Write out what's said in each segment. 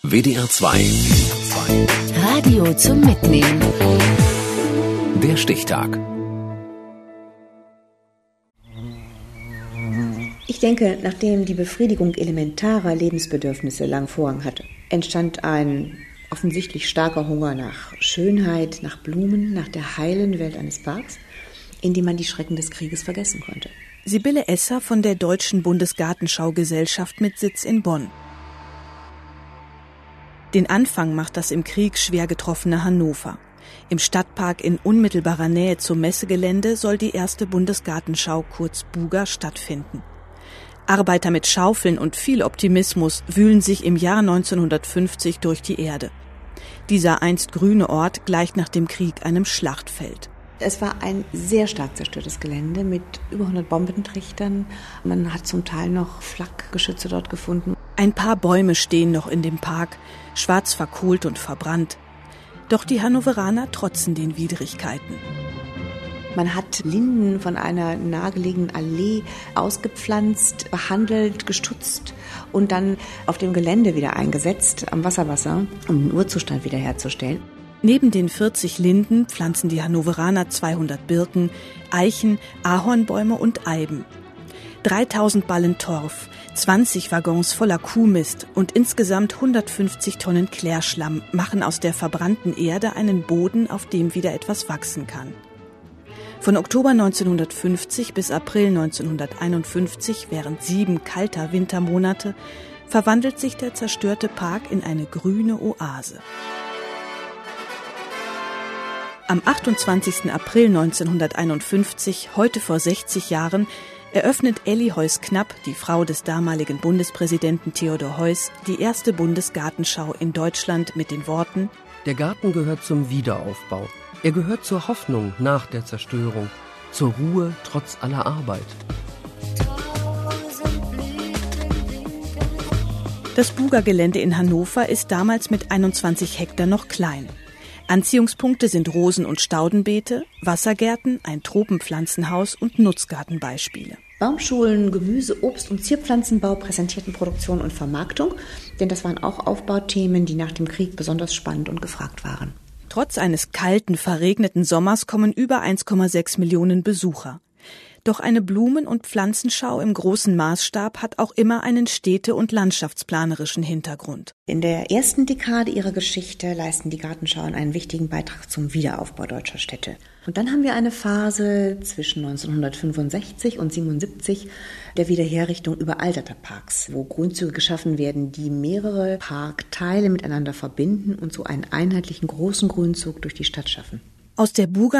WDR 2. Radio zum Mitnehmen. Der Stichtag. Ich denke, nachdem die Befriedigung elementarer Lebensbedürfnisse lang Vorrang hatte, entstand ein offensichtlich starker Hunger nach Schönheit, nach Blumen, nach der heilen Welt eines Parks, in dem man die Schrecken des Krieges vergessen konnte. Sibylle Esser von der Deutschen Bundesgartenschaugesellschaft mit Sitz in Bonn. Den Anfang macht das im Krieg schwer getroffene Hannover. Im Stadtpark in unmittelbarer Nähe zum Messegelände soll die erste Bundesgartenschau, kurz BUGA, stattfinden. Arbeiter mit Schaufeln und viel Optimismus wühlen sich im Jahr 1950 durch die Erde. Dieser einst grüne Ort gleicht nach dem Krieg einem Schlachtfeld. Es war ein sehr stark zerstörtes Gelände mit über 100 Bombentrichtern. Man hat zum Teil noch Flakgeschütze dort gefunden. Ein paar Bäume stehen noch in dem Park, schwarz verkohlt und verbrannt. Doch die Hannoveraner trotzen den Widrigkeiten. Man hat Linden von einer nahegelegenen Allee ausgepflanzt, behandelt, gestutzt und dann auf dem Gelände wieder eingesetzt, am Wasserwasser, um den Urzustand wiederherzustellen. Neben den 40 Linden pflanzen die Hannoveraner 200 Birken, Eichen, Ahornbäume und Eiben. 3000 Ballen Torf, 20 Waggons voller Kuhmist und insgesamt 150 Tonnen Klärschlamm machen aus der verbrannten Erde einen Boden, auf dem wieder etwas wachsen kann. Von Oktober 1950 bis April 1951, während 7 kalter Wintermonate, verwandelt sich der zerstörte Park in eine grüne Oase. Am 28. April 1951, heute vor 60 Jahren, eröffnet Elly Heuss-Knapp, die Frau des damaligen Bundespräsidenten Theodor Heuss, die erste Bundesgartenschau in Deutschland mit den Worten: Der Garten gehört zum Wiederaufbau. Er gehört zur Hoffnung nach der Zerstörung, zur Ruhe trotz aller Arbeit. Das BUGA-Gelände in Hannover ist damals mit 21 Hektar noch klein. Anziehungspunkte sind Rosen- und Staudenbeete, Wassergärten, ein Tropenpflanzenhaus und Nutzgartenbeispiele. Baumschulen, Gemüse-, Obst- und Zierpflanzenbau präsentierten Produktion und Vermarktung, denn das waren auch Aufbauthemen, die nach dem Krieg besonders spannend und gefragt waren. Trotz eines kalten, verregneten Sommers kommen über 1,6 Millionen Besucher. Doch eine Blumen- und Pflanzenschau im großen Maßstab hat auch immer einen städte- und landschaftsplanerischen Hintergrund. In der ersten Dekade ihrer Geschichte leisten die Gartenschauen einen wichtigen Beitrag zum Wiederaufbau deutscher Städte. Und dann haben wir eine Phase zwischen 1965 und 1977 der Wiederherrichtung überalterter Parks, wo Grünzüge geschaffen werden, die mehrere Parkteile miteinander verbinden und so einen einheitlichen großen Grünzug durch die Stadt schaffen. Aus der BUGA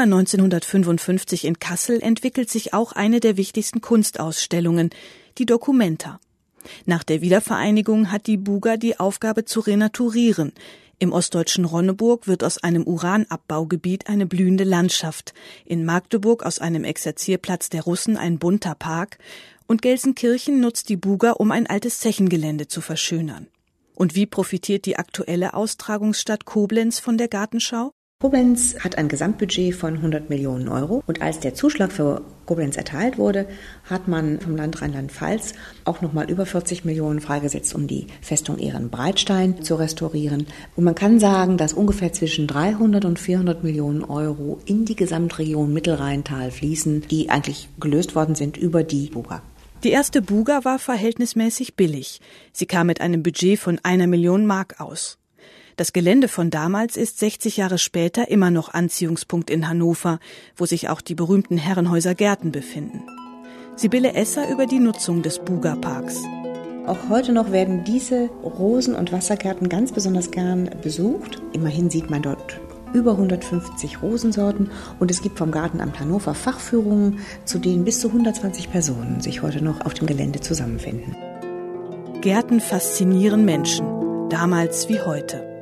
1955 in Kassel entwickelt sich auch eine der wichtigsten Kunstausstellungen, die Documenta. Nach der Wiedervereinigung hat die BUGA die Aufgabe zu renaturieren. Im ostdeutschen Ronneburg wird aus einem Uranabbaugebiet eine blühende Landschaft, in Magdeburg aus einem Exerzierplatz der Russen ein bunter Park und Gelsenkirchen nutzt die BUGA, um ein altes Zechengelände zu verschönern. Und wie profitiert die aktuelle Austragungsstadt Koblenz von der Gartenschau? Koblenz hat ein Gesamtbudget von 100 Millionen Euro und als der Zuschlag für Koblenz erteilt wurde, hat man vom Land Rheinland-Pfalz auch nochmal über 40 Millionen freigesetzt, um die Festung Ehrenbreitstein zu restaurieren. Und man kann sagen, dass ungefähr zwischen 300 und 400 Millionen Euro in die Gesamtregion Mittelrheintal fließen, die eigentlich gelöst worden sind über die BUGA. Die erste BUGA war verhältnismäßig billig. Sie kam mit einem Budget von 1 Million Mark aus. Das Gelände von damals ist 60 Jahre später immer noch Anziehungspunkt in Hannover, wo sich auch die berühmten Herrenhäuser Gärten befinden. Sibylle Esser über die Nutzung des BUGA-Parks. Auch heute noch werden diese Rosen- und Wassergärten ganz besonders gern besucht. Immerhin sieht man dort über 150 Rosensorten und es gibt vom Gartenamt Hannover Fachführungen, zu denen bis zu 120 Personen sich heute noch auf dem Gelände zusammenfinden. Gärten faszinieren Menschen, damals wie heute.